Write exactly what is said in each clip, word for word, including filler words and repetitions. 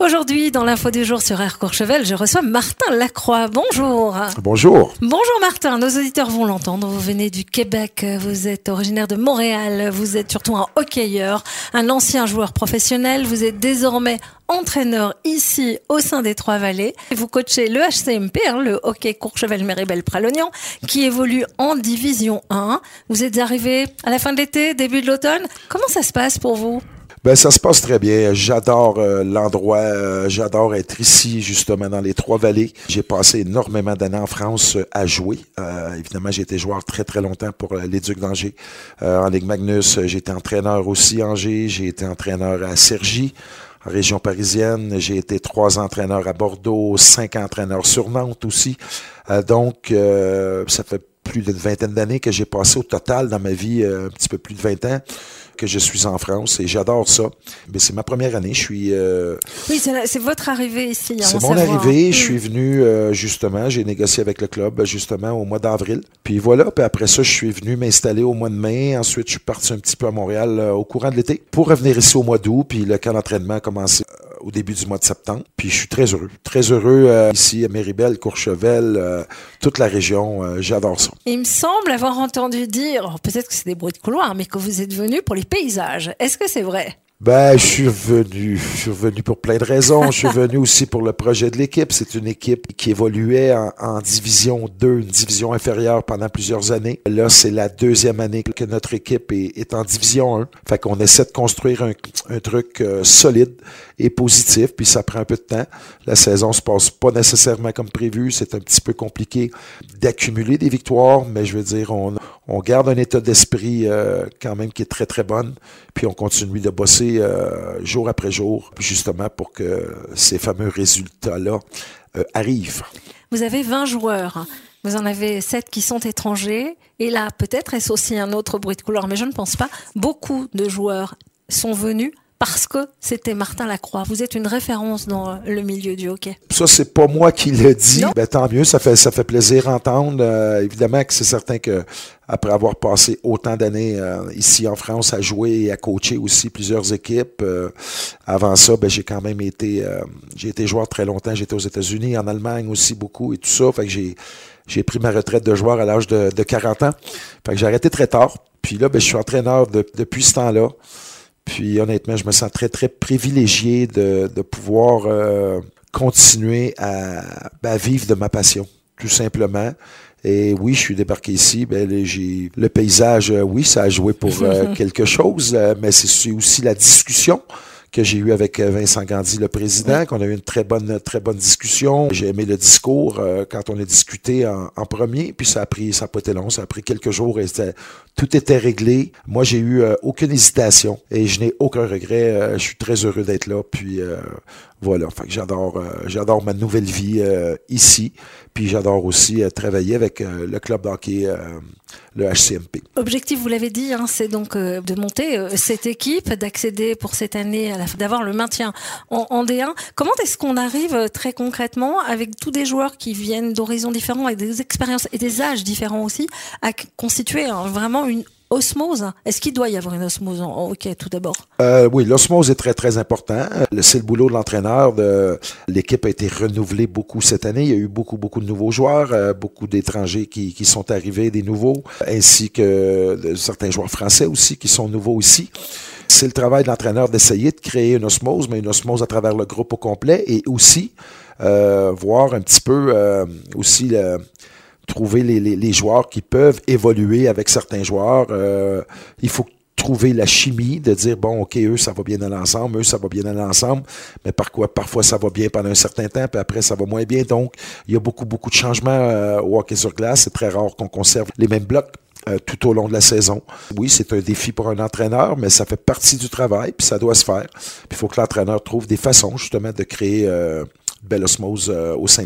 Aujourd'hui, dans l'info du jour sur Air Courchevel, je reçois Martin Lacroix. Bonjour. Bonjour. Bonjour Martin, nos auditeurs vont l'entendre. Vous venez du Québec, vous êtes originaire de Montréal, vous êtes surtout un hockeyeur, un ancien joueur professionnel. Vous êtes désormais entraîneur ici au sein des Trois-Vallées. Vous coachez le H C M P, hein, le hockey Courchevel-Méribel-Pralognan, qui évolue en division un. Vous êtes arrivé à la fin de l'été, début de l'automne. Comment ça se passe pour vous? Ben ça se passe très bien. J'adore euh, l'endroit. Euh, j'adore être ici, justement, dans les Trois-Vallées. J'ai passé énormément d'années en France euh, à jouer. Euh, évidemment, j'ai été joueur très, très longtemps pour euh, les Ducs d'Angers. Euh, en Ligue Magnus, j'ai été entraîneur aussi à Angers. J'ai été entraîneur à Cergy, en région parisienne. J'ai été trois entraîneurs à Bordeaux, cinq entraîneurs sur Nantes aussi. Euh, donc, euh, ça fait plus d'une vingtaine d'années que j'ai passé au total dans ma vie, euh, un petit peu plus de vingt ans. Que je suis en France et j'adore ça. Mais c'est ma première année. Je suis. Euh, oui, c'est, la, c'est votre arrivée ici. C'est mon arrivée. Je suis venu euh, justement. J'ai négocié avec le club justement au mois d'avril. Puis voilà. Puis après ça, je suis venu m'installer au mois de mai. Ensuite, je suis parti un petit peu à Montréal euh, au courant de l'été pour revenir ici au mois d'août. Puis le camp d'entraînement a commencé euh, au début du mois de septembre. Puis je suis très heureux, très heureux euh, ici à Méribel, Courchevel, euh, toute la région. Euh, j'adore ça. Il me semble avoir entendu dire, peut-être que c'est des bruits de couloir, mais que vous êtes venu pour les paysages. Est-ce que c'est vrai? Ben, je suis revenu. Je suis revenu pour plein de raisons. Je suis venu aussi pour le projet de l'équipe. C'est une équipe qui évoluait en, en division deux, une division inférieure pendant plusieurs années. Là, c'est la deuxième année que notre équipe est, est en division un. Fait qu'on essaie de construire un, un truc euh, solide et positif, puis ça prend un peu de temps. La saison se passe pas nécessairement comme prévu. C'est un petit peu compliqué d'accumuler des victoires, mais je veux dire, on, on garde un état d'esprit euh, quand même qui est très, très bonne, puis on continue de bosser Euh, jour après jour, justement pour que ces fameux résultats-là euh, arrivent. Vous avez vingt joueurs. Vous en avez sept qui sont étrangers. Et là, peut-être est-ce aussi un autre bruit de couloir, mais je ne pense pas. Beaucoup de joueurs sont venus parce que c'était Martin Lacroix. Vous êtes une référence dans le milieu du hockey. Ça, c'est pas moi qui le dis. Ben, tant mieux, ça fait, ça fait plaisir d'entendre. Euh, évidemment que c'est certain que après avoir passé autant d'années euh, ici en France à jouer et à coacher aussi plusieurs équipes, euh, avant ça, ben, j'ai quand même été, euh, j'ai été joueur très longtemps. J'étais aux États-Unis, en Allemagne aussi beaucoup et tout ça. Fait que j'ai, j'ai pris ma retraite de joueur à l'âge de, de quarante ans. Fait que j'ai arrêté très tard. Puis là, ben, je suis entraîneur de, depuis ce temps-là. Puis honnêtement, je me sens très, très privilégié de, de pouvoir euh, continuer à, à vivre de ma passion, tout simplement. Et oui, je suis débarqué ici. Ben, là, j'ai le paysage, euh, oui, ça a joué pour euh, quelque chose, euh, mais c'est aussi la discussion que j'ai eu avec Vincent Gandhi, le président, oui. Qu'on a eu une très bonne, très bonne discussion. J'ai aimé le discours euh, quand on a discuté en, en premier, puis ça a pris, ça a pas été long, ça a pris quelques jours et c'était, tout était réglé. Moi, j'ai eu euh, aucune hésitation et je n'ai aucun regret. Euh, je suis très heureux d'être là, puis euh, voilà. Fait que j'adore, euh, j'adore ma nouvelle vie euh, ici, puis j'adore aussi euh, travailler avec euh, le club d'hockey, euh, le H C M P. Objectif, vous l'avez dit, hein, c'est donc euh, de monter euh, cette équipe, d'accéder pour cette année, à la, d'avoir le maintien en, en D un. Comment est-ce qu'on arrive euh, très concrètement, avec tous des joueurs qui viennent d'horizons différents, avec des expériences et des âges différents aussi, à constituer hein, vraiment une osmose? Est-ce qu'il doit y avoir une osmose en hockey tout d'abord? Euh, oui, l'osmose est très, très important. C'est le boulot de l'entraîneur. De... L'équipe a été renouvelée beaucoup cette année. Il y a eu beaucoup, beaucoup de nouveaux joueurs, euh, beaucoup d'étrangers qui, qui sont arrivés, des nouveaux, ainsi que de, certains joueurs français aussi qui sont nouveaux ici. C'est le travail de l'entraîneur d'essayer de créer une osmose, mais une osmose à travers le groupe au complet et aussi euh, voir un petit peu euh, aussi le... trouver les, les, les joueurs qui peuvent évoluer avec certains joueurs. Euh, il faut trouver la chimie de dire, bon, OK, eux, ça va bien dans l'ensemble, eux, ça va bien dans l'ensemble, mais par quoi, parfois, ça va bien pendant un certain temps, puis après, ça va moins bien. Donc, il y a beaucoup, beaucoup de changements euh, au hockey sur glace. C'est très rare qu'on conserve les mêmes blocs euh, tout au long de la saison. Oui, c'est un défi pour un entraîneur, mais ça fait partie du travail, puis ça doit se faire. Puis il faut que l'entraîneur trouve des façons, justement, de créer euh, une belle osmose euh, au sein de l'équipe.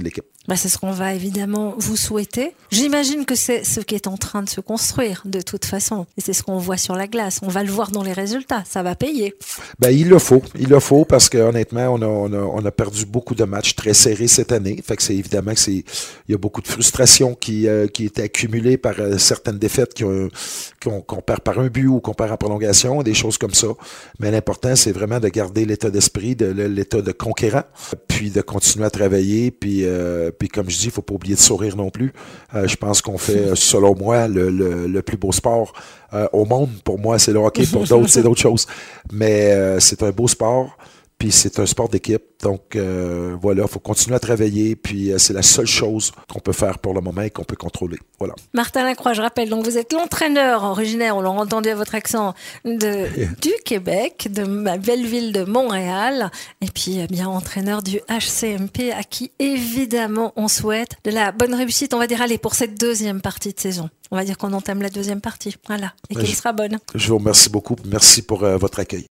Bah, c'est ce qu'on va évidemment vous souhaiter. J'imagine que c'est ce qui est en train de se construire de toute façon. Et c'est ce qu'on voit sur la glace. On va le voir dans les résultats. Ça va payer. Ben, il le faut. Il le faut parce que honnêtement, on a, on a, on a perdu beaucoup de matchs très serrés cette année. Fait que c'est évidemment que c'est, il y a beaucoup de frustration qui, euh, qui est accumulée par euh, certaines défaites qui ont, qu'on, qu'on perd par un but ou qu'on perd en prolongation, des choses comme ça. Mais l'important, c'est vraiment de garder l'état d'esprit, de, l'état de conquérant, puis de continuer à travailler, puis euh, Puis comme je dis, il ne faut pas oublier de sourire non plus. Euh, je pense qu'on fait, selon moi, le, le, le plus beau sport euh, au monde. Pour moi, c'est le hockey. Pour d'autres, c'est d'autres choses. Mais euh, c'est un beau sport. Puis c'est un sport d'équipe. Donc euh, voilà, il faut continuer à travailler. Puis euh, c'est la seule chose qu'on peut faire pour le moment et qu'on peut contrôler. Voilà. Martin Lacroix, je rappelle, donc vous êtes l'entraîneur originaire, on l'a entendu à votre accent, de, yeah. du Québec, de ma belle ville de Montréal. Et puis eh bien entraîneur du H C M P, à qui évidemment on souhaite de la bonne réussite. On va dire, allez, pour cette deuxième partie de saison. On va dire qu'on entame la deuxième partie. Voilà. Et qu'elle je, sera bonne. Je vous remercie beaucoup. Merci pour euh, votre accueil.